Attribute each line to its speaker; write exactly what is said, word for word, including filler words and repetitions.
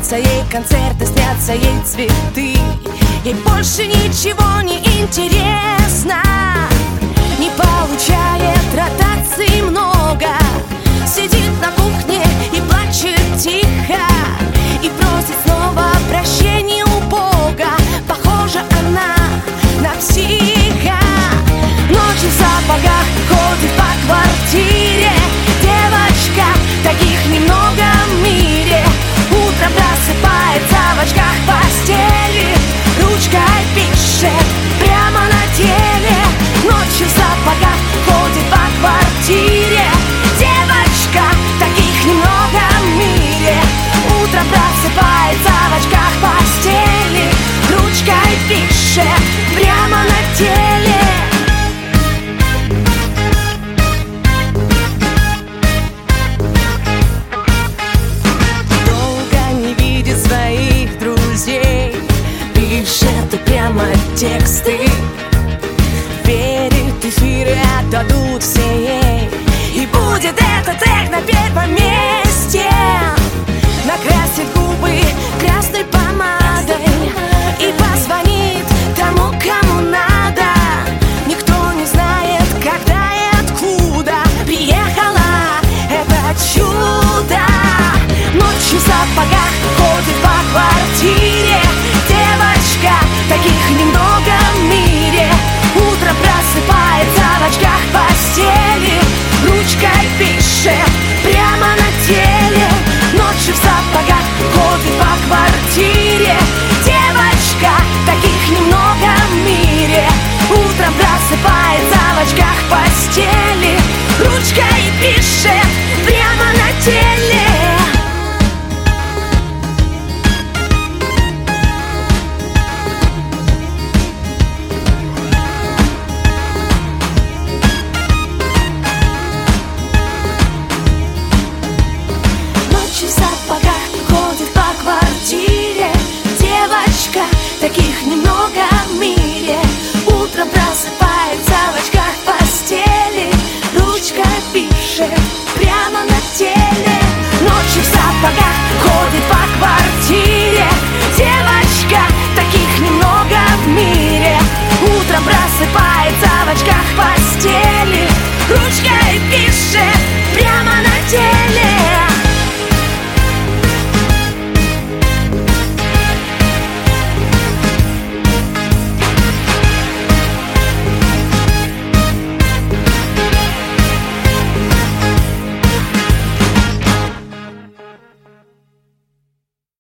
Speaker 1: снятся ей концерты, снятся ей цветы. Ей больше ничего не интересно, не получает ротации много. Сидит на кухне и плачет тихо, и просит снова прощения у Бога. Похожа она на психа. Ночью в сапогах ходит по квартире. Девочка, таких немного в мире. Утром просыпается в очках в постели, ручкой пишет прямо на теле. Ночью в сапогах ходит по квартире. Девочка, таких немного в мире. Утром просыпается в очках в постели, ручкой пишет прямо на теле. Своих друзей пишет и прямо тексты, верит, эфиры отдадут все ей, и будет этот трек на первом месте. Накрасит